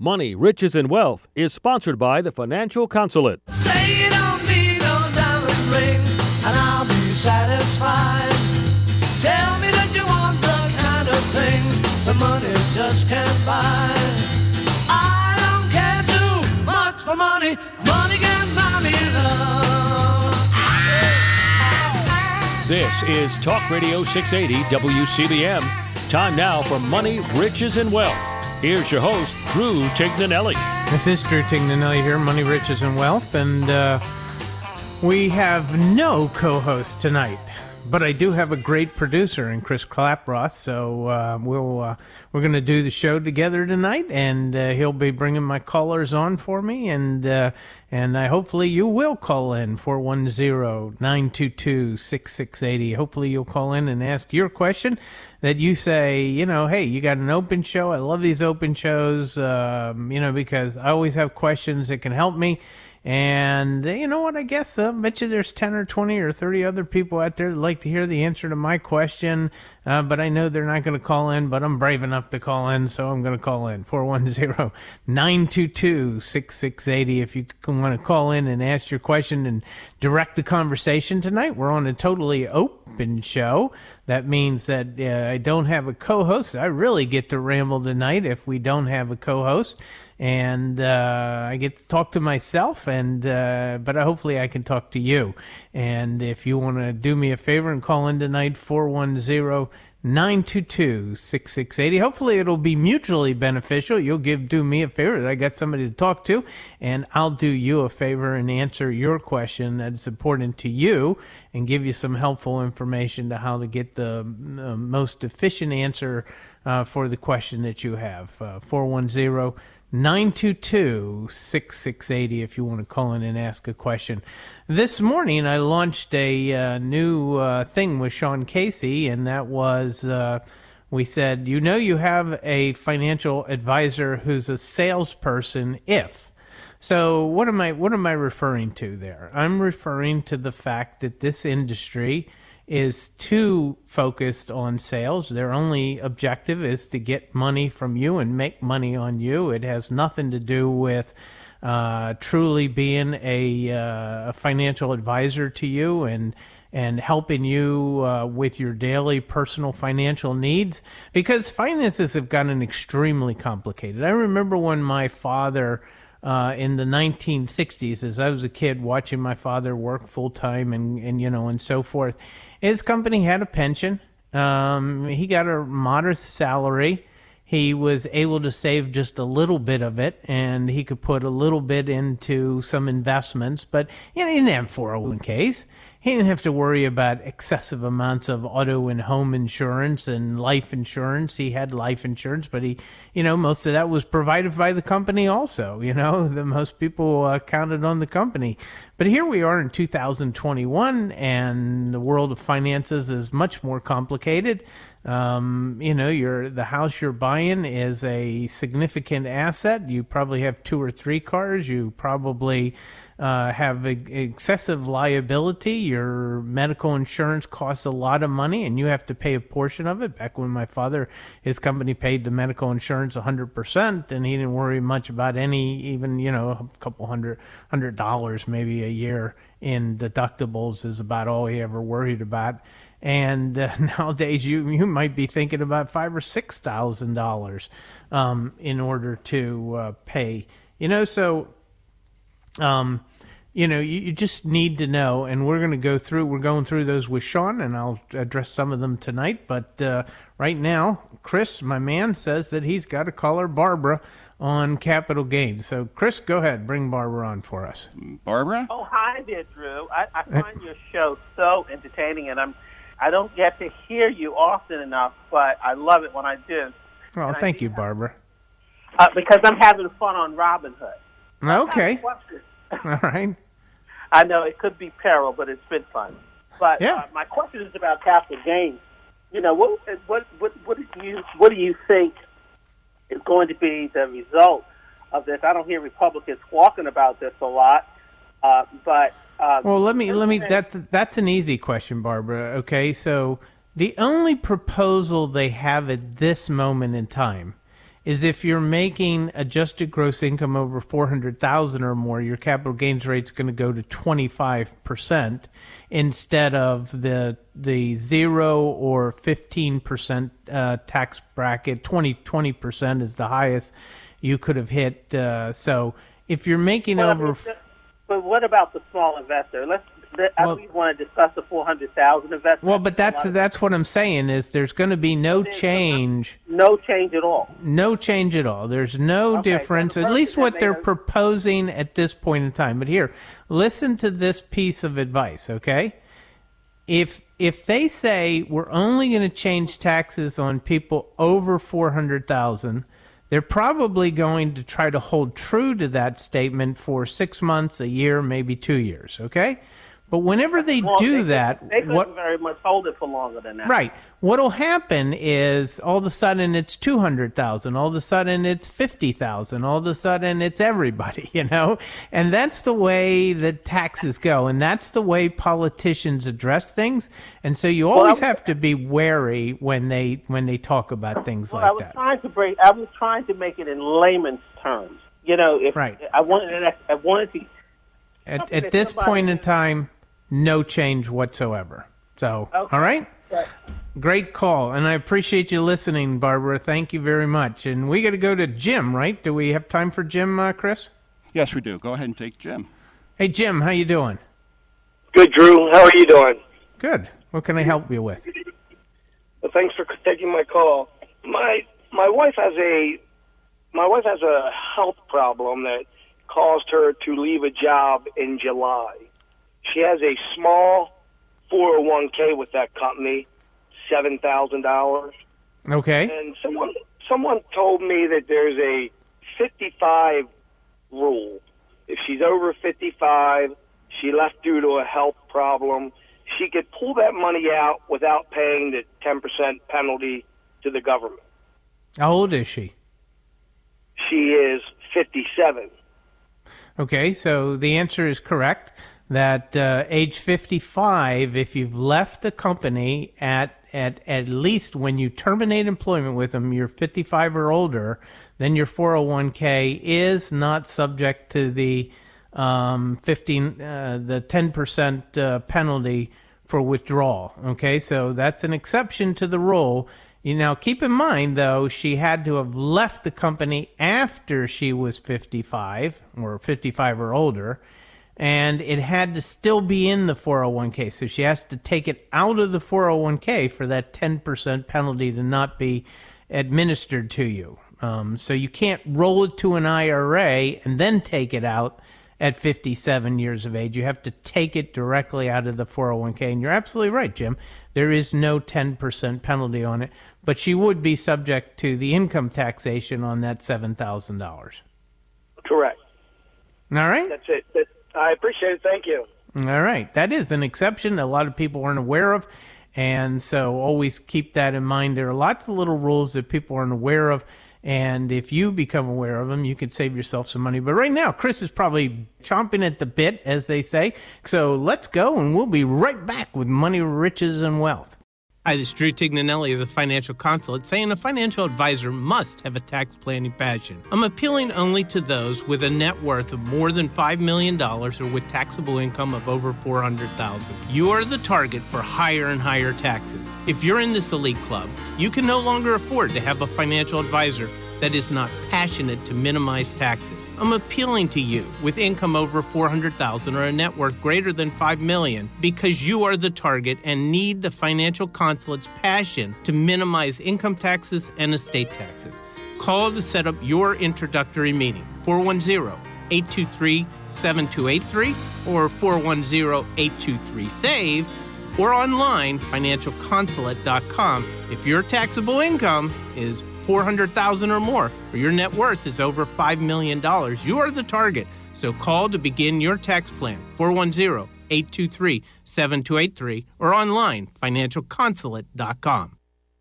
Money, Riches, and Wealth is sponsored by the Financial Consulate. Say you don't need no diamond rings, and I'll be satisfied. Tell me that you want the kind of things the money just can't buy. I don't care too much for money. Money can buy me love. This is Talk Radio 680 WCBM. Time now for Money, Riches, and Wealth. Here's your host, Drew Tignanelli. This is Drew Tignanelli here, Money, Riches, and Wealth, and we have no co-host tonight, but I do have a great producer in Chris Klaproth, so we're going to do the show together tonight, and he'll be bringing my callers on for me, and hopefully you will call in, 410-922-6680. Hopefully you'll call in and ask your question that you say, hey, you got an open show. I love these open shows, because I always have questions that can help me. And you know what? I guess I bet you there's 10 or 20 or 30 other people out there that like to hear the answer to my question. But I know they're not going to call in, but I'm brave enough to call in, so I'm going to call in. 410-922-6680. If you want to call in and ask your question and direct the conversation tonight, we're on a totally open show. That means that I don't have a co-host. I really get to ramble tonight if we don't have a co-host. And I get to talk to myself, but hopefully I can talk to you. And if you want to do me a favor and call in tonight, 410-922-6680. Hopefully it'll be mutually beneficial. You'll do me a favor that I got somebody to talk to, and I'll do you a favor and answer your question that's important to you and give you some helpful information to how to get the most efficient answer for the question that you have. 410-922-6680 if you want to call in and ask a question. This morning I launched a new thing with Sean Casey, and that was we said, you have a financial advisor who's a salesperson if. So what am I referring to there? I'm referring to the fact that this industry is too focused on sales. Their only objective is to get money from you and make money on you. It has nothing to do with truly being a financial advisor to you and helping you with your daily personal financial needs, because finances have gotten extremely complicated. I remember when my father in the 1960s, as I was a kid, watching my father work full time and so forth. His company had a pension. He got a modest salary. He was able to save just a little bit of it, and he could put a little bit into some investments, but he didn't have 401ks. He didn't have to worry about excessive amounts of auto and home insurance and life insurance. He had life insurance, but most of that was provided by the company also. Most people counted on the company. But here we are in 2021, and the world of finances is much more complicated. The house you're buying is a significant asset. You probably have 2 or 3 cars. You probably have excessive liability. Your medical insurance costs a lot of money, and you have to pay a portion of it. Back when my father, his company paid the medical insurance 100%, and he didn't worry much about even a couple $100 maybe a year in deductibles is about all he ever worried about. And nowadays, you might be thinking about $5,000 or $6,000 in order to pay. You just need to know, and we're going through those with Sean, and I'll address some of them tonight. But right now, Chris, my man, says that he's got to caller Barbara on capital gains. So, Chris, go ahead, bring Barbara on for us. Barbara? Oh, hi there, Drew. I find your show so entertaining, and I don't get to hear you often enough, but I love it when I do. Well, thank you, Barbara. Because I'm having fun on Robinhood. Okay. All right. I know it could be peril, but it's been fun. But yeah. My question is about capital gains. What do you think is going to be the result of this? I don't hear Republicans talking about this a lot, but well, let me. That's an easy question, Barbara. Okay, so the only proposal they have at this moment in time is if you're making adjusted gross income over $400,000 or more, your capital gains rate's going to go to 25% instead of the 0 or 15% tax bracket. 20% is the highest you could have hit. So if you're making over... But what about the small investor? I want to discuss the 400,000 investment. Well, but that's what I'm saying is there's going to be no change. No change at all. No change at all. There's no difference, at least what they're proposing at this point in time. But here, listen to this piece of advice, okay? If they say we're only going to change taxes on people over 400,000, they're probably going to try to hold true to that statement for 6 months, a year, maybe 2 years, okay? But whenever they do that... They couldn't very much hold it for longer than that. Right. What'll happen is all of a sudden it's 200,000, all of a sudden it's 50,000, all of a sudden it's everybody, you know? And that's the way that taxes go, and that's the way politicians address things. And so you always have to be wary when they talk about things like that. I was trying to make it in layman's terms. You know, right. I wanted to... At this point in time, no change whatsoever. So, okay. All right? Great call. And I appreciate you listening, Barbara. Thank you very much. And we got to go to Jim, right? Do we have time for Jim, Chris? Yes, we do. Go ahead and take Jim. Hey, Jim, how you doing? Good, Drew. How are you doing? Good. What can I help you with? Well, thanks for taking my call. My wife has a health problem that caused her to leave a job in July. She has a small 401k with that company, $7,000. Okay. And someone told me that there's a 55 rule. If she's over 55, she left due to a health problem, she could pull that money out without paying the 10% penalty to the government. How old is she? She is 57. Okay, so the answer is correct. That age 55, if you've left the company at least when you terminate employment with them, you're 55 or older, then your 401k is not subject to the 10% penalty for withdrawal. Okay, so that's an exception to the rule. You now keep in mind, though, she had to have left the company after she was 55 or 55 or older, and it had to still be in the 401k. So she has to take it out of the 401k for that 10% penalty to not be administered to you. So you can't roll it to an IRA and then take it out at 57 years of age. You have to take it directly out of the 401k. And you're absolutely right, Jim. There is no 10% penalty on it, but she would be subject to the income taxation on that $7,000. Correct. All right? That's it. I appreciate it. Thank you. All right. That is an exception a lot of people aren't aware of, and so always keep that in mind. There are lots of little rules that people aren't aware of, and if you become aware of them, you can save yourself some money. But right now, Chris is probably chomping at the bit, as they say. So let's go, and we'll be right back with Money, Riches, and Wealth. Hi, this is Drew Tignanelli of the Financial Consulate, saying a financial advisor must have a tax planning passion. I'm appealing only to those with a net worth of more than $5 million or with taxable income of over $400,000. You are the target for higher and higher taxes. If you're in this elite club, you can no longer afford to have a financial advisor that is not passionate to minimize taxes. I'm appealing to you with income over $400,000 or a net worth greater than $5 million because you are the target and need the Financial Consulate's passion to minimize income taxes and estate taxes. Call to set up your introductory meeting, 410-823-7283 or 410-823-SAVE, or online, financialconsulate.com. If your taxable income is $400,000 or more, or your net worth is over $5 million, you are the target. So call to begin your tax plan, 410-823-7283, or online, financialconsulate.com.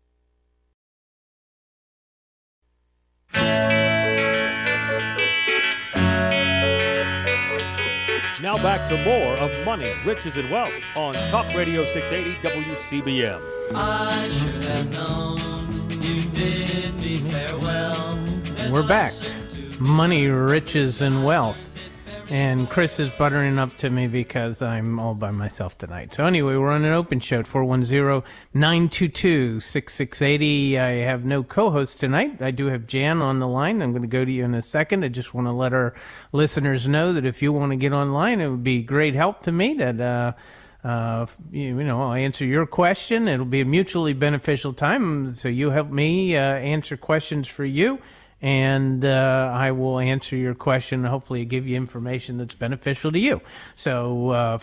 Now back to more of Money, Riches, and Wealth on Talk Radio 680 WCBM. I should have known you bid me farewell. We're back. Money, riches, and wealth. And Chris is buttering up to me because I'm all by myself tonight. So anyway, we're on an open show at 410-922-6680. I have no co-host tonight. I do have Jan on the line. I'm going to go to you in a second. I just want to let our listeners know that if you want to get online, it would be great help to me that I'll answer your question. It'll be a mutually beneficial time. So you help me answer questions for you. And I will answer your question and hopefully give you information that's beneficial to you. So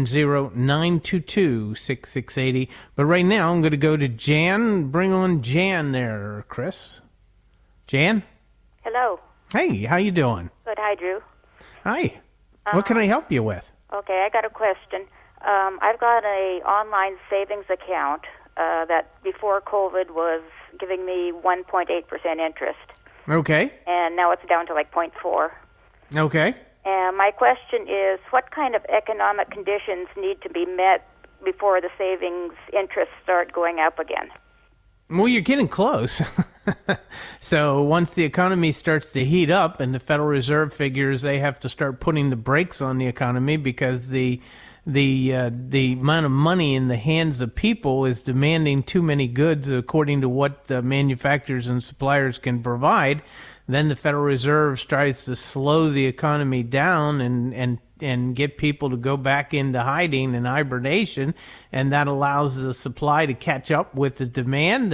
410-922-6680. But right now I'm going to go to Jan. Bring on Jan there, Chris. Jan? Hello. Hey, how you doing? Good. Hi, Drew. Hi. What can I help you with? Okay, I got a question. I've got a online savings account that before COVID was giving me 1.8% interest. Okay. And now it's down to like 0.4. Okay. And my question is, what kind of economic conditions need to be met before the savings interests start going up again? Well, you're getting close. So once the economy starts to heat up and the Federal Reserve figures they have to start putting the brakes on the economy because the amount of money in the hands of people is demanding too many goods according to what the manufacturers and suppliers can provide, then the Federal Reserve tries to slow the economy down and get people to go back into hiding and hibernation, and that allows the supply to catch up with the demand,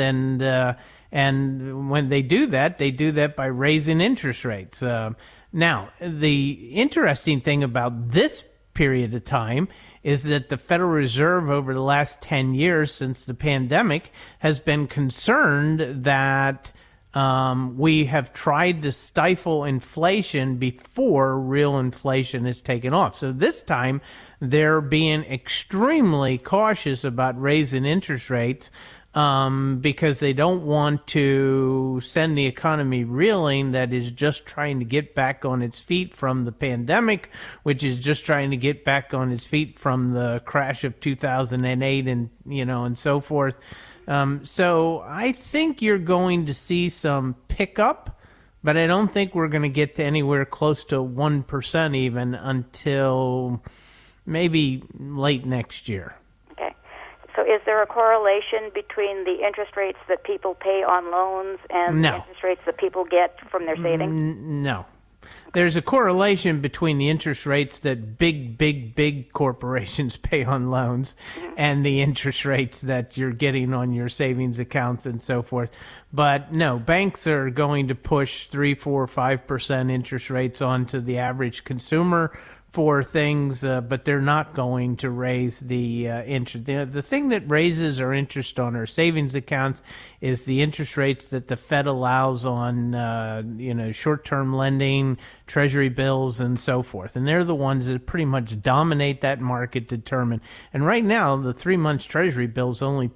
and when they do that by raising interest rates. Now, the interesting thing about this period of time is that the Federal Reserve over the last 10 years since the pandemic has been concerned that we have tried to stifle inflation before real inflation is taken off. So this time they're being extremely cautious about raising interest rates because they don't want to send the economy reeling that is just trying to get back on its feet from the pandemic, which is just trying to get back on its feet from the crash of 2008 and so forth. So I think you're going to see some pickup, but I don't think we're going to get to anywhere close to 1% even until maybe late next year. So is there a correlation between the interest rates that people pay on loans and the interest rates that people get from their savings? No. There's a correlation between the interest rates that big corporations pay on loans and the interest rates that you're getting on your savings accounts and so forth. But no, banks are going to push 3, 4, 5% interest rates onto the average consumer for things, but they're not going to raise the interest. The thing that raises our interest on our savings accounts is the interest rates that the Fed allows on, short-term lending, treasury bills, and so forth. And they're the ones that pretty much dominate that market determine. And right now, the 3-month treasury bill is only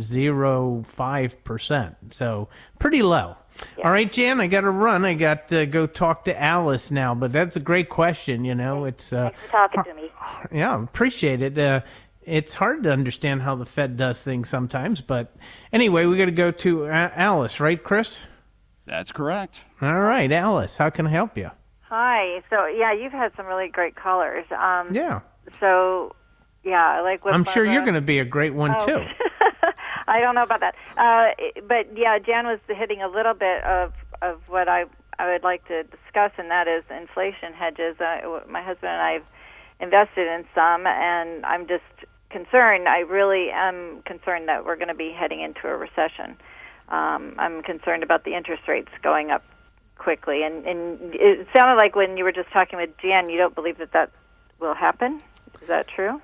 0.05%, so pretty low. Yeah. All right, Jan, I got to run. I got to go talk to Alice now, but that's a great question. It's thanks for talking to me. Yeah, appreciate it. It's hard to understand how the Fed does things sometimes, but anyway, we got to go to Alice, right, Chris? That's correct. All right, Alice, how can I help you? Hi. So you've had some really great callers. Yeah. So I like what I'm Barbara, sure you're going to be a great one too. I don't know about that. But Jan was hitting a little bit of what I would like to discuss, and that is inflation hedges. My husband and I have invested in some, and I'm just concerned. I really am concerned that we're going to be heading into a recession. I'm concerned about the interest rates going up quickly. And it sounded like when you were just talking with Jan, you don't believe that will happen. Is that true?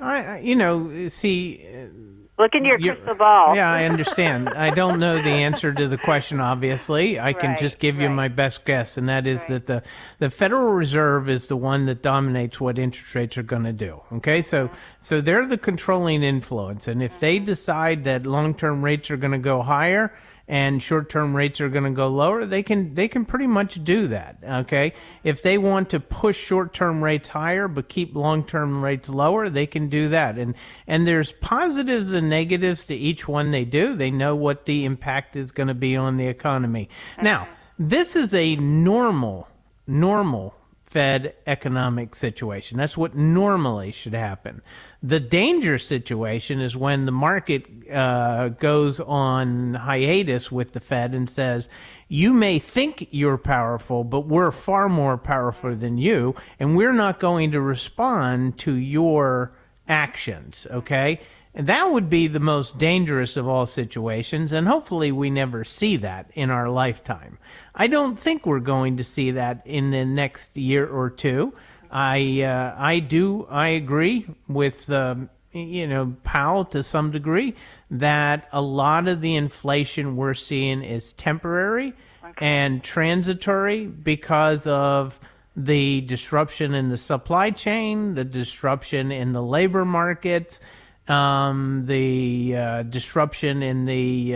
Look into your crystal ball. Yeah, I understand. I don't know the answer to the question, obviously. I can just give you my best guess, and that is that the Federal Reserve is the one that dominates what interest rates are going to do. Okay, so they're the controlling influence, and if they decide that long-term rates are going to go higher and short-term rates are going to go lower, they can pretty much do that, okay? If they want to push short-term rates higher but keep long-term rates lower, they can do that. And there's positives and negatives to each one they do. They know what the impact is going to be on the economy. Now, this is a normal Fed economic situation. That's what normally should happen. The danger situation is when the market goes on hiatus with the Fed and says, you may think you're powerful, but we're far more powerful than you, and we're not going to respond to your actions, okay? And that would be the most dangerous of all situations, and hopefully we never see that in our lifetime. I don't think we're going to see that in the next year or two. I agree with Powell to some degree that a lot of the inflation we're seeing is temporary and transitory because of the disruption in the supply chain, the disruption in the labor markets, the disruption in the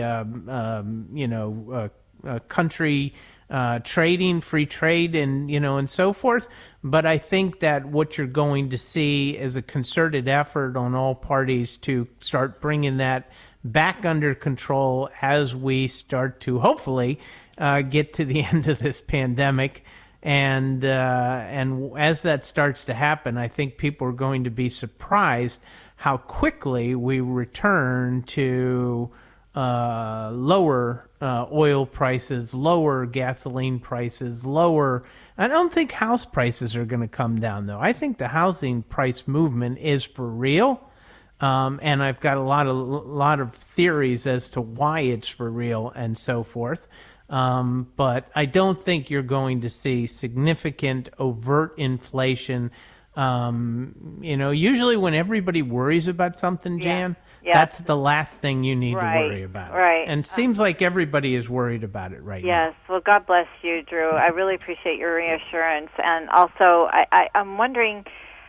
country trading, free trade, and so forth. But I think that what you're going to see is a concerted effort on all parties to start bringing that back under control as we start to hopefully get to the end of this pandemic. And as that starts to happen, I think people are going to be surprised how quickly we return to lower oil prices, lower gasoline prices, lower. I don't think house prices are going to come down, though. I think the housing price movement is for real, and I've got a lot of theories as to why it's for real and so forth. But I don't think you're going to see significant overt inflation. Usually when everybody worries about something, Jan, that's the last thing you need to worry about. Right. And it seems like everybody is worried about it right now. Yes. Well, God bless you, Drew. I really appreciate your reassurance. And also, I'm wondering,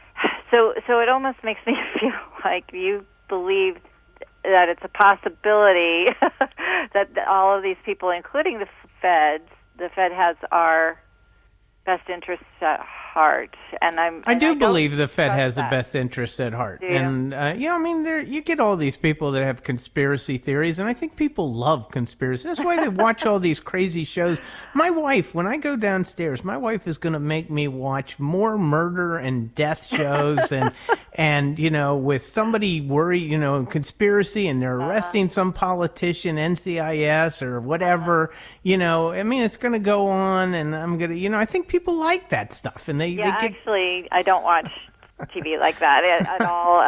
so it almost makes me feel like you believe that it's a possibility that all of these people, including the Fed has our best interests at heart, and I do believe the Fed has the best interests at heart. And you get all these people that have conspiracy theories, and I think people love conspiracy. That's why they watch all these crazy shows. My wife, when I go downstairs, my wife is going to make me watch more murder and death shows, and with somebody worried, conspiracy, and they're arresting some politician, NCIS or whatever. It's going to go on, and I'm going to, I think people like that stuff, and actually, I don't watch TV like that at all.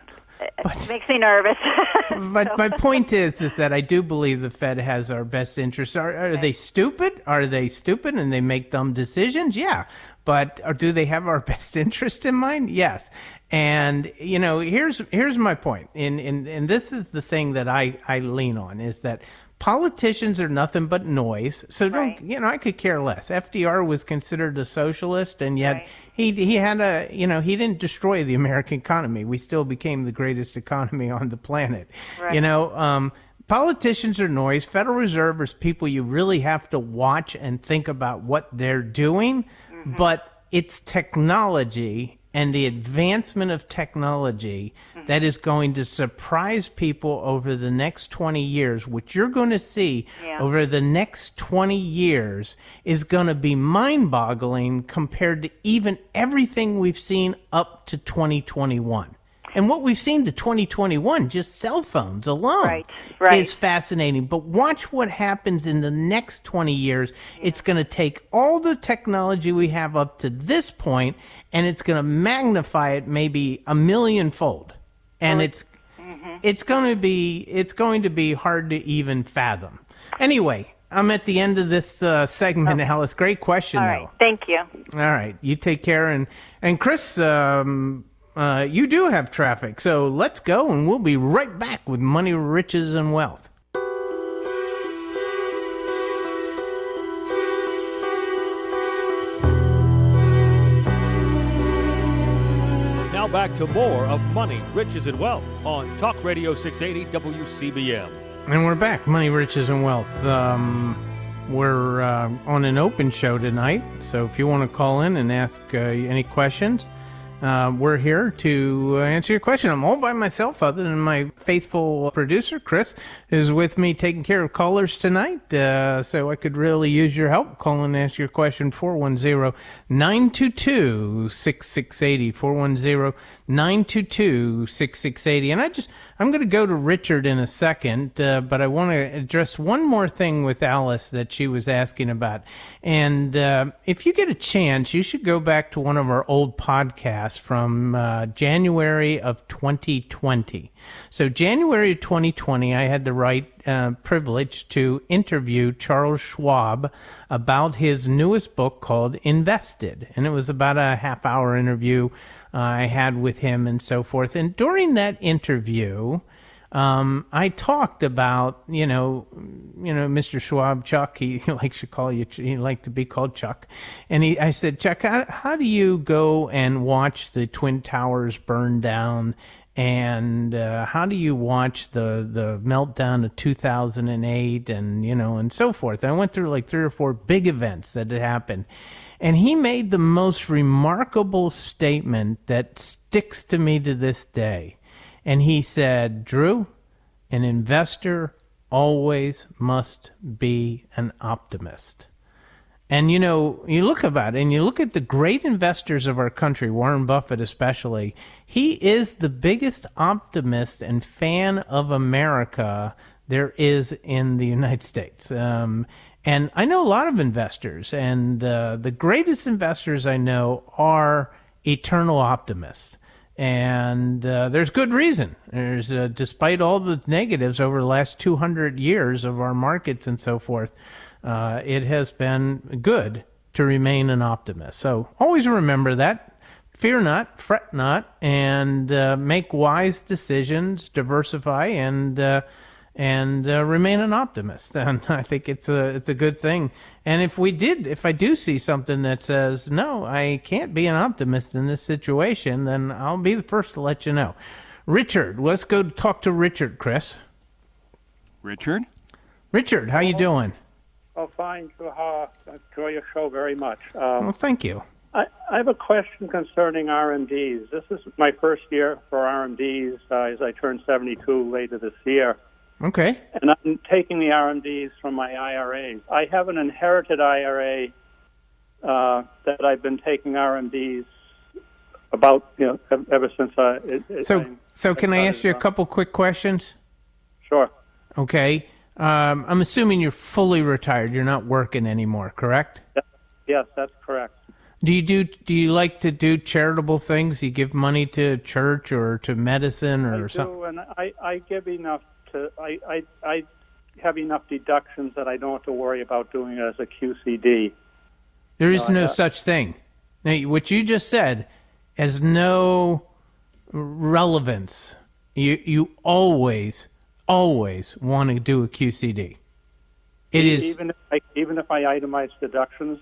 It makes me nervous. But my point is that I do believe the Fed has our best interests. Are they stupid? Are they stupid and they make dumb decisions? Yeah. But do they have our best interest in mind? Yes. And, here's my point. And this is the thing that I lean on, is that politicians are nothing but noise. So I could care less. FDR was considered a socialist, and yet he had he didn't destroy the American economy. We still became the greatest economy on the planet. Right. Politicians are noise. Federal Reserve is people you really have to watch and think about what they're doing. Mm-hmm. But it's technology and the advancement of technology that is going to surprise people over the next 20 years. What you're going to see over the next 20 years is going to be mind-boggling compared to even everything we've seen up to 2021. And what we've seen to 2021, just cell phones alone, is fascinating. But watch what happens in the next 20 years. It's going to take all the technology we have up to this point, and it's going to magnify it maybe 1,000,000-fold. And it's going to be hard to even fathom. Anyway, I'm at the end of this segment, Alice. Great question, though. All right, thank you. All right, you take care. And Chris, you do have traffic, so let's go, and we'll be right back with Money, Riches, and Wealth. Now back to more of Money, Riches, and Wealth on Talk Radio 680 WCBM. And we're back, Money, Riches, and Wealth. We're on an open show tonight, so if you want to call in and ask any questions, we're here to answer your question. I'm all by myself, other than my faithful producer, Chris, is with me taking care of callers tonight. So I could really use your help. Call and ask your question, 410-922-6680, 410-922-6680. And I'm going to go to Richard in a second, but I want to address one more thing with Alice that she was asking about. And if you get a chance, you should go back to one of our old podcasts from January of 2020. So January of 2020, I had the privilege to interview Charles Schwab about his newest book called Invested. And it was about a half-hour interview I had with him and so forth. And during that interview, I talked about, Mr. Schwab, Chuck, he likes to call you, he liked to be called Chuck. And I said, Chuck, how do you go and watch the Twin Towers burn down? And how do you watch the meltdown of 2008 and so forth? I went through like 3 or 4 big events that had happened. And he made the most remarkable statement that sticks to me to this day. And he said, Drew, an investor always must be an optimist. And, you look about it, and you look at the great investors of our country, Warren Buffett especially, he is the biggest optimist and fan of America there is in the United States. And I know a lot of investors, and the greatest investors I know are eternal optimists. And there's good reason. There's despite all the negatives over the last 200 years of our markets and so forth, it has been good to remain an optimist. So always remember that. Fear not, fret not, and make wise decisions, diversify, and remain an optimist. And I think it's a good thing. And if I do see something that says, no, I can't be an optimist in this situation, then I'll be the first to let you know. Richard, let's go talk to Richard, Chris. Richard, how you doing? Oh, fine. Enjoy your show very much. Well, thank you. I have a question concerning RMDs. This is my first year for RMDs as I turn 72 later this year. Okay. And I'm taking the RMDs from my IRAs. I have an inherited IRA that I've been taking RMDs about, ever since So can I ask you a couple quick questions? Sure. Okay. I'm assuming you're fully retired. You're not working anymore, correct? Yes, that's correct. Do you like to do charitable things? You give money to church or to medicine or something? I do, and I give enough to. I have enough deductions that I don't have to worry about doing it as a QCD. There is no such thing. Now, what you just said has no relevance. You always want to do a QCD. It is even if I itemize deductions.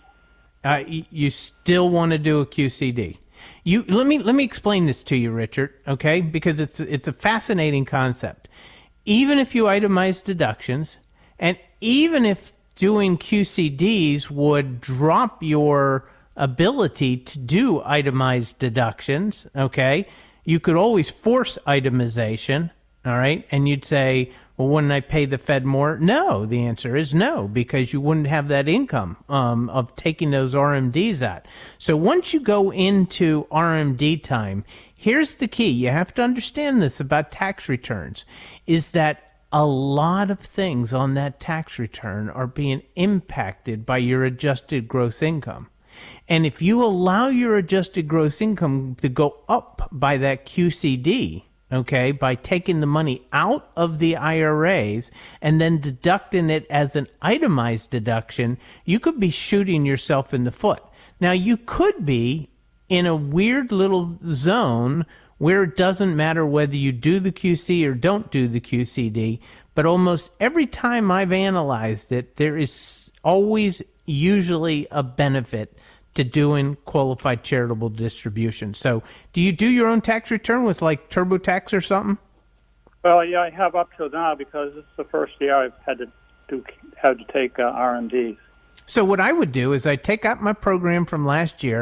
You still want to do a QCD. Let me explain this to you, Richard. Okay, because it's a fascinating concept. Even if you itemize deductions, and even if doing QCDs would drop your ability to do itemized deductions, okay, you could always force itemization. All right. And you'd say, well, wouldn't I pay the Fed more? No, the answer is no, because you wouldn't have that income of taking those RMDs out. So once you go into RMD time, here's the key. You have to understand this about tax returns, is that a lot of things on that tax return are being impacted by your adjusted gross income. And if you allow your adjusted gross income to go up by that QCD, okay, by taking the money out of the IRAs and then deducting it as an itemized deduction, you could be shooting yourself in the foot. Now, you could be in a weird little zone where it doesn't matter whether you do the QC or don't do the QCD, but almost every time I've analyzed it, there is always usually a benefit to doing qualified charitable distribution. So do you do your own tax return with like TurboTax or something? Well, yeah, I have up till now because it's the first year I've had to take RMDs. So what I would do is I'd take out my program from last year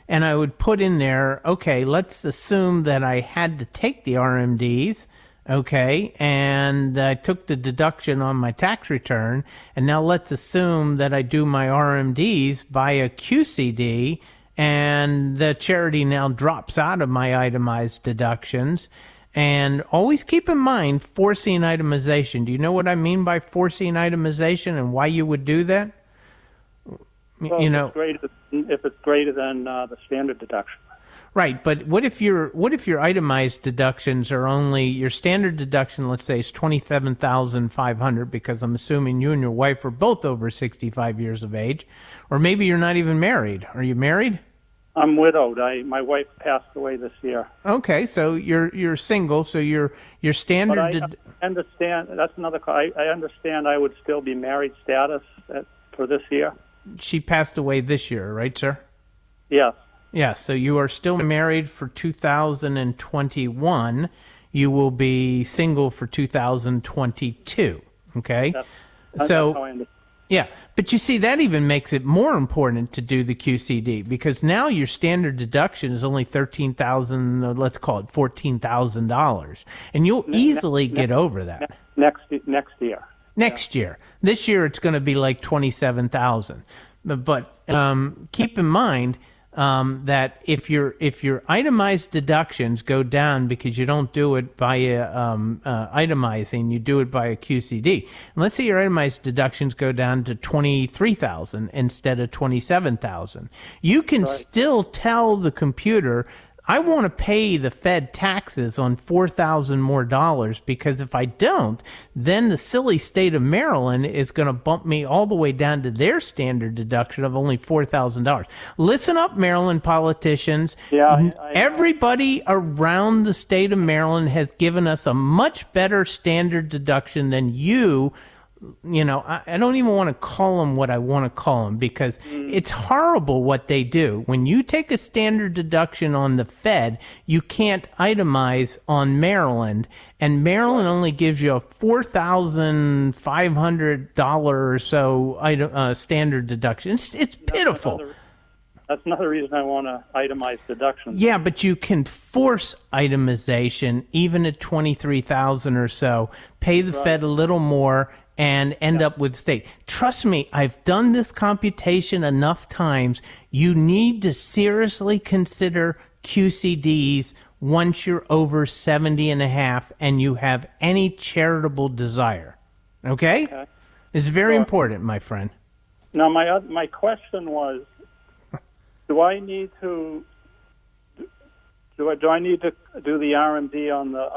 and I would put in there, okay, let's assume that I had to take the RMDs, okay, and I took the deduction on my tax return, and now let's assume that I do my RMDs by a QCD, and the charity now drops out of my itemized deductions. And always keep in mind foreseen itemization. Do you know what I mean by foreseen itemization and why you would do that? Well, if it's greater than the standard deduction. Right, but what if your itemized deductions are only your standard deduction? Let's say is $27,500 because I'm assuming you and your wife are both over 65 years of age, or maybe you're not even married. Are you married? I'm widowed. My wife passed away this year. Okay, so you're single. So your standard. But I understand. That's another. I understand. I would still be married status for this year. She passed away this year, right, sir? Yes. Yeah. So you are still married for 2021. You will be single for 2022. Okay. That's how I understand. Yeah, but you see, that even makes it more important to do the QCD because now your standard deduction is only $13,000, let's call it $14,000, and you'll easily get over that. Next year. Next year. This year it's going to be like $27,000. But keep in mind that if your itemized deductions go down because you don't do it by itemizing, you do it by a QCD. And let's say your itemized deductions go down to $23,000 instead of $27,000. You can still tell the computer, I want to pay the Fed taxes on $4,000 more dollars because if I don't, then the silly state of Maryland is going to bump me all the way down to their standard deduction of only $4,000. Listen up, Maryland politicians. Yeah, everybody around the state of Maryland has given us a much better standard deduction than you. You know, I don't even want to call them what I want to call them because it's horrible what they do. When you take a standard deduction on the Fed, you can't itemize on Maryland, and Maryland only gives you a $4,500 or so standard deduction. It's pitiful. That's another reason I want to itemize deductions. Yeah, but you can force itemization even at $23,000 or so. Pay the Fed a little more and end up with state. Trust me, I've done this computation enough times. You need to seriously consider QCDs once you're over 70 and a half and you have any charitable desire. Okay? It's very important, my friend. Now, my question was, do I need to do the RMD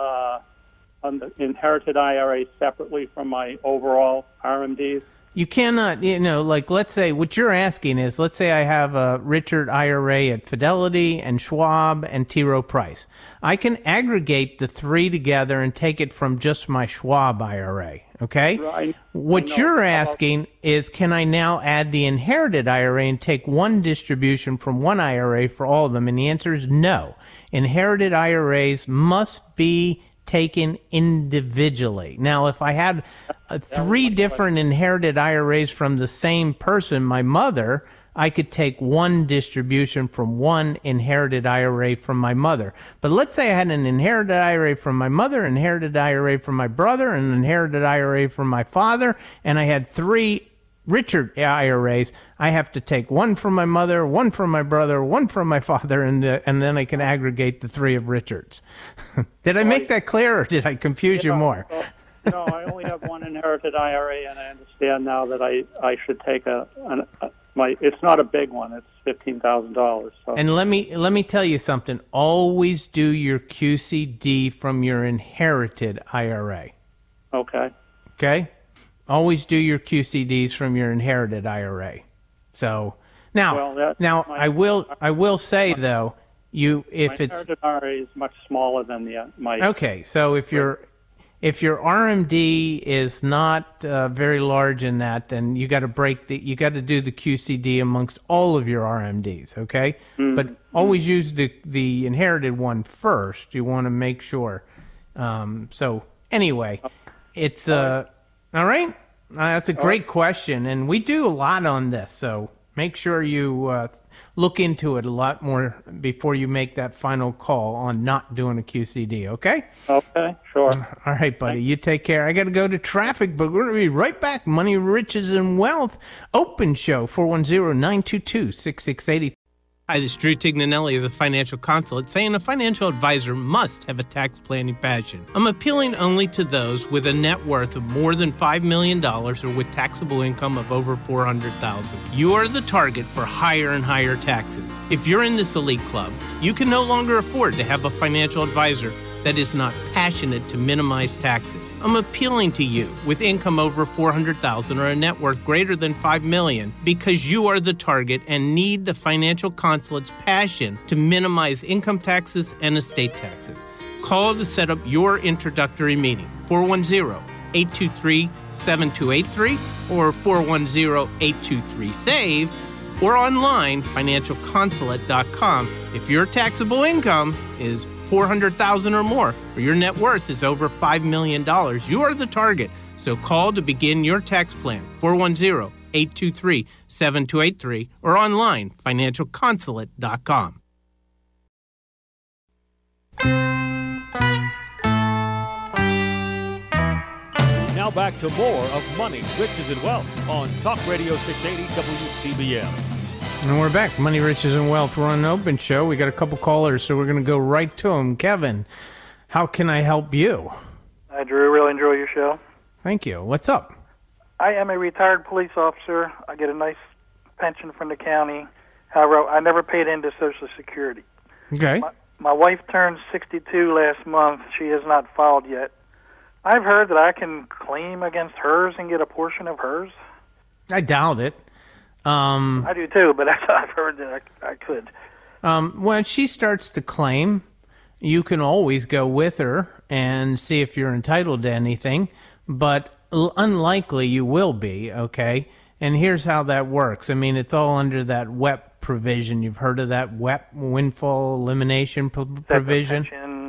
on the inherited IRA separately from my overall RMDs? You cannot, like let's say what you're asking is, let's say I have a Richard IRA at Fidelity and Schwab and T. Rowe Price. I can aggregate the three together and take it from just my Schwab IRA, okay? Right. What you're asking is, can I now add the inherited IRA and take one distribution from one IRA for all of them? And the answer is no. Inherited IRAs must be taken individually. Now, if I had three different inherited IRAs from the same person, my mother, I could take one distribution from one inherited IRA from my mother. But let's say I had an inherited IRA from my mother, inherited IRA from my brother, and an inherited IRA from my father, and I had three Richard IRAs. I have to take one from my mother, one from my brother, one from my father, and then I can aggregate the three of Richards. Did I make that clear, or did I confuse you more? No, I only have one inherited IRA, and I understand now that I should take it's not a big one. It's $15,000. So. And let me tell you something. Always do your QCD from your inherited IRA. Okay. Okay? Always do your QCDs from your inherited IRA. So now, I will say though, my inherited IRA is much smaller than my. Okay, so if your RMD is not very large in that, then you got to do the QCD amongst all of your RMDs. Okay, but always use the inherited one first. You want to make sure. So anyway, it's all right. That's a great question, and we do a lot on this. So Make sure you look into it a lot more before you make that final call on not doing a QCD, okay? Okay, sure. All right, buddy. You take care. I got to go to traffic, but we're going to be right back. Money, Riches, and Wealth Open Show, 410-922-6680. Hi, this is Drew Tignanelli of the Financial Consulate saying a financial advisor must have a tax planning passion. I'm appealing only to those with a net worth of more than $5 million or with taxable income of over $400,000. You are the target for higher and higher taxes. If you're in this elite club, you can no longer afford to have a financial advisor that is not passionate to minimize taxes. I'm appealing to you with income over $400,000 or a net worth greater than $5 million because you are the target and need the Financial Consulate's passion to minimize income taxes and estate taxes. Call to set up your introductory meeting, 410-823-7283 or 410-823-SAVE, or online, financialconsulate.com. If your taxable income is $400,000 or more, or your net worth is over $5 million, you are the target. So call to begin your tax plan, 410-823-7283, or online, financialconsulate.com. Now back to more of Money, Riches, and Wealth on Talk Radio 680 WCBM. And we're back. Money, Riches, and Wealth. We're on an open show. We got a couple callers, so we're going to go right to them. Kevin, how can I help you? Hi, Drew. Really enjoy your show. Thank you. What's up? I am a retired police officer. I get a nice pension from the county. However, I never paid into Social Security. Okay. My wife turned 62 last month. She has not filed yet. I've heard that I can claim against hers and get a portion of hers. I doubt it. I do too, but I've heard that I could. When she starts to claim, you can always go with her and see if you're entitled to anything, but unlikely you will be, okay? And here's how that works. I mean, it's all under that WEP provision. You've heard of that WEP, windfall elimination provision?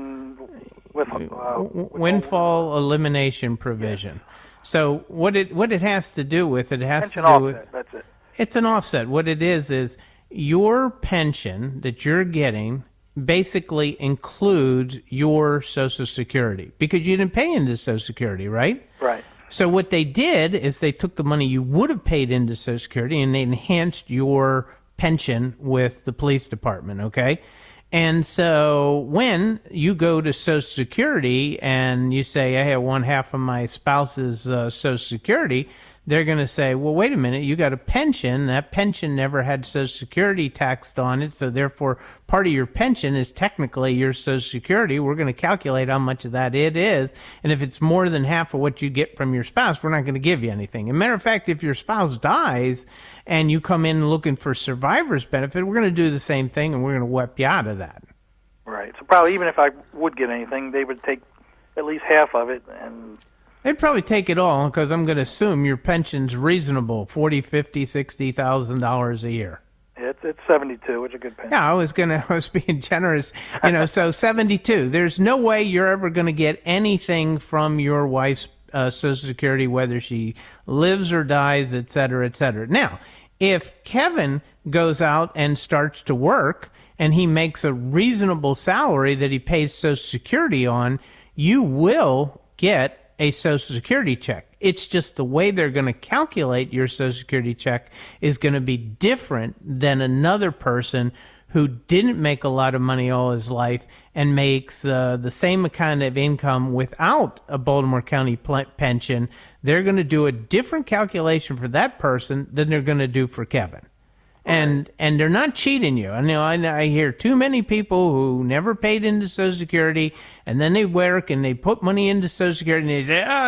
Windfall elimination provision. So what it has to do with, it has to do with... That's it. It's an offset. What it is your pension that you're getting basically includes your Social Security because you didn't pay into Social Security, right? Right. So what they did is they took the money you would have paid into Social Security and they enhanced your pension with the police department, okay? And so when you go to Social Security and you say, hey, I want half of my spouse's Social Security, they're going to say, well, wait a minute, you got a pension. That pension never had Social Security taxed on it, so therefore part of your pension is technically your Social Security. We're going to calculate how much of that it is, and if it's more than half of what you get from your spouse, we're not going to give you anything. As a matter of fact, if your spouse dies and you come in looking for survivor's benefit, we're going to do the same thing, and we're going to wipe you out of that. Right. So probably even if I would get anything, they would take at least half of it and... They'd probably take it all because I'm going to assume your pension's reasonable, $40,000, $50,000, $60,000 a year. It's 72. It's a good pension. Yeah, I was being generous, so 72. There's no way you're ever going to get anything from your wife's Social Security, whether she lives or dies, et cetera, et cetera. Now, if Kevin goes out and starts to work and he makes a reasonable salary that he pays Social Security on, you will get a Social Security check. It's just the way they're going to calculate your Social Security check is going to be different than another person who didn't make a lot of money all his life and makes the same kind of income without a Baltimore County pension. They're going to do a different calculation for that person than they're going to do for Kevin. And they're not cheating you. I hear too many people who never paid into Social Security, and then they work and they put money into Social Security, and they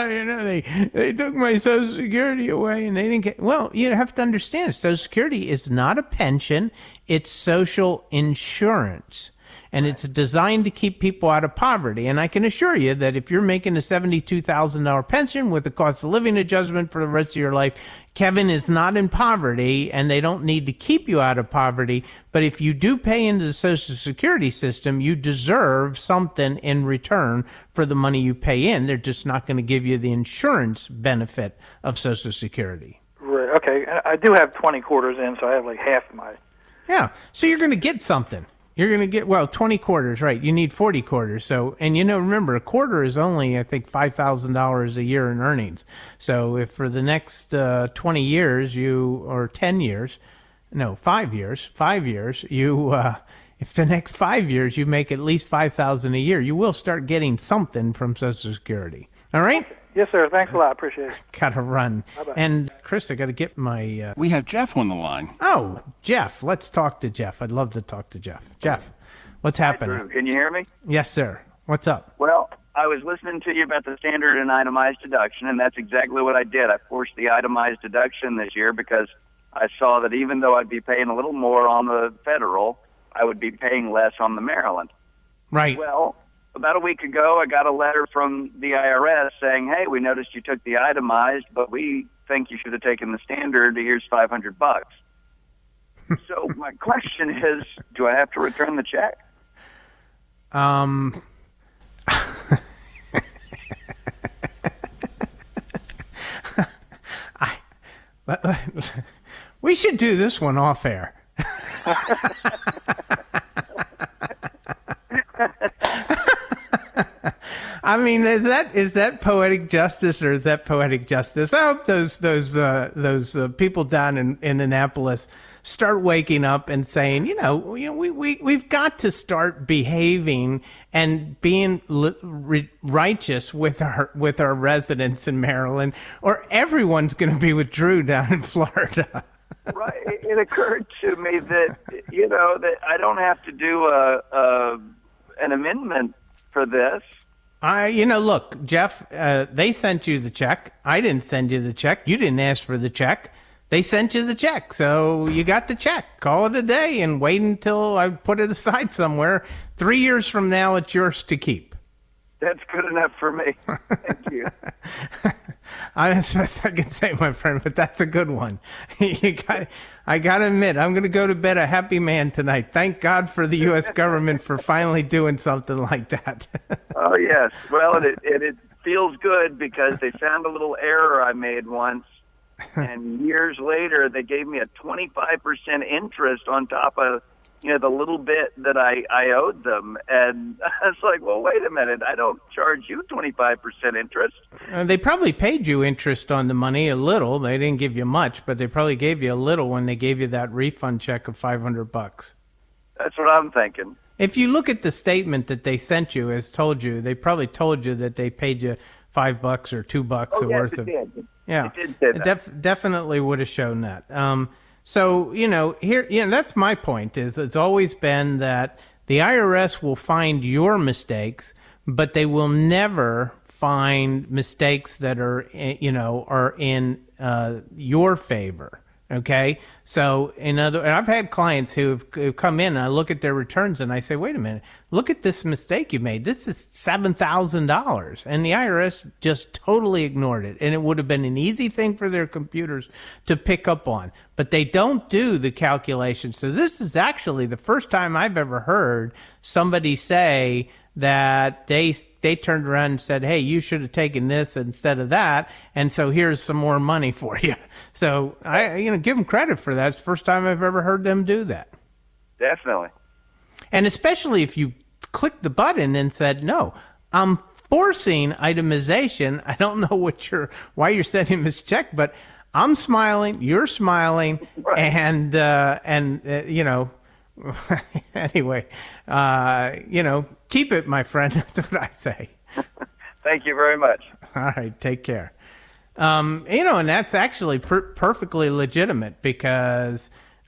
say, they took my Social Security away, and they didn't get. Well, you have to understand, Social Security is not a pension; it's social insurance. And it's designed to keep people out of poverty. And I can assure you that if you're making a $72,000 pension with a cost of living adjustment for the rest of your life, Kevin is not in poverty, and they don't need to keep you out of poverty. But if you do pay into the Social Security system, you deserve something in return for the money you pay in. They're just not going to give you the insurance benefit of Social Security. Right. Okay. I do have 20 quarters in, so I have like half my. Yeah, so you're going to get something. You're going to get, 20 quarters, right? You need 40 quarters. So, and remember, a quarter is only, I think, $5,000 a year in earnings. So if for the next 20 years or 10 years, no, 5 years, if the next 5 years you make at least $5,000 a year, you will start getting something from Social Security. All right? Yes, sir. Thanks a lot. Appreciate it. Gotta run. Bye-bye. And Chris, I gotta get my... We have Jeff on the line. Oh, Jeff. Let's talk to Jeff. I'd love to talk to Jeff. Jeff, what's happening? Drew, can you hear me? Yes, sir. What's up? Well, I was listening to you about the standard and itemized deduction, and that's exactly what I did. I forced the itemized deduction this year because I saw that even though I'd be paying a little more on the federal, I would be paying less on the Maryland. Right. Well, about a week ago, I got a letter from the IRS saying, hey, we noticed you took the itemized, but we think you should have taken the standard. Here's $500. So my question is, do I have to return the check? We should do this one off air. I mean, is that poetic justice or is that poetic justice? I hope those people down in Annapolis start waking up and saying, we've got to start behaving and being righteous with our residents in Maryland, or everyone's going to be with Drew down in Florida. Right. It occurred to me that that I don't have to do an amendment for this. Look, Jeff, they sent you the check. I didn't send you the check. You didn't ask for the check. They sent you the check, so you got the check. Call it a day and wait until I put it aside somewhere. 3 years from now, it's yours to keep. That's good enough for me. Thank you. That's the best I can say, my friend, but that's a good one. I got to admit, I'm going to go to bed a happy man tonight. Thank God for the U.S. government for finally doing something like that. Oh, yes. Well, it feels good because they found a little error I made once, and years later they gave me a 25% interest on top of the little bit that I owed them. And I was like, well, wait a minute. I don't charge you 25% interest. They probably paid you interest on the money a little. They didn't give you much, but they probably gave you a little when they gave you that refund check of $500. That's what I'm thinking. If you look at the statement that they sent you, as told you, they probably told you that they paid you $5 or $2 worth of. Did. Yeah, it did say that. Definitely would have shown that. So, here, that's my point, is it's always been that the IRS will find your mistakes, but they will never find mistakes that are in your favor. Okay. So and I've had clients who've come in and I look at their returns and I say, wait a minute, look at this mistake you made. This is $7,000. And the IRS just totally ignored it. And it would have been an easy thing for their computers to pick up on, but they don't do the calculations. So this is actually the first time I've ever heard somebody say that they turned around and said, hey, you should have taken this instead of that, and so here's some more money for you. So I give them credit for that. It's the first time I've ever heard them do that. Definitely. And especially if you clicked the button and said, no, I'm forcing itemization. I don't know why you're sending this check, but I'm smiling, you're smiling, right. and anyway, keep it, my friend. That's what I say. Thank you very much. All right, take care. And that's actually perfectly legitimate because,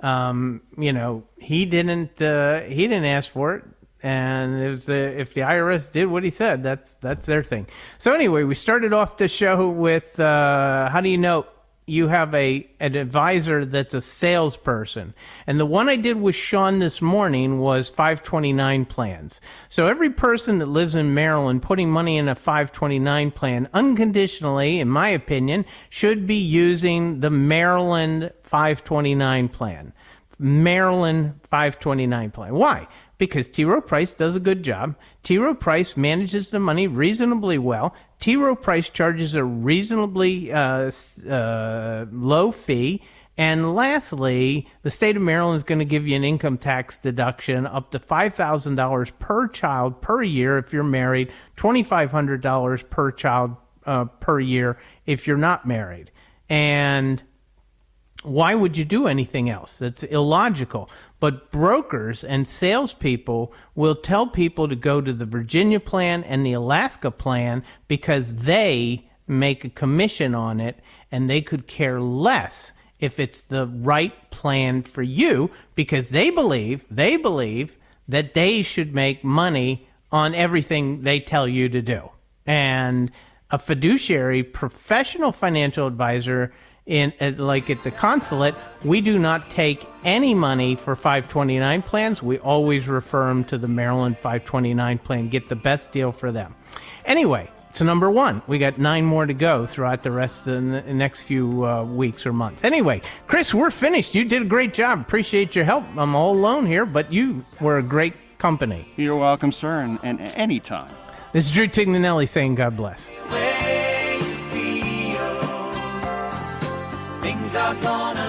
he didn't ask for it. And it was if the IRS did what he said, that's their thing. So anyway, we started off the show with, how do you know you have an advisor that's a salesperson? And the one I did with Sean this morning was 529 plans. So every person that lives in Maryland putting money in a 529 plan unconditionally, in my opinion, should be using the Maryland 529 plan. Maryland 529 plan. Why? Because T. Rowe Price does a good job. T. Rowe Price manages the money reasonably well. T. Rowe Price charges a reasonably low fee, And lastly, the state of Maryland is going to give you an income tax deduction up to $5,000 per child per year if you're married, $2,500 per child per year if you're not married. And why would you do anything else? That's illogical. But brokers and salespeople will tell people to go to the Virginia plan and the Alaska plan because they make a commission on it, and they could care less if it's the right plan for you because they believe that they should make money on everything they tell you to do. And a fiduciary, professional financial advisor, like at the consulate, we do not take any money for 529 plans. We always refer them to the Maryland 529 plan, get the best deal for them. Anyway, it's number one. We got 9 more to go throughout the rest of the next few weeks or months. Anyway, Chris, we're finished. You did a great job. Appreciate your help. I'm all alone here, but you were a great company. You're welcome, sir, and anytime. This is Drew Tignanelli saying God bless. Things are gonna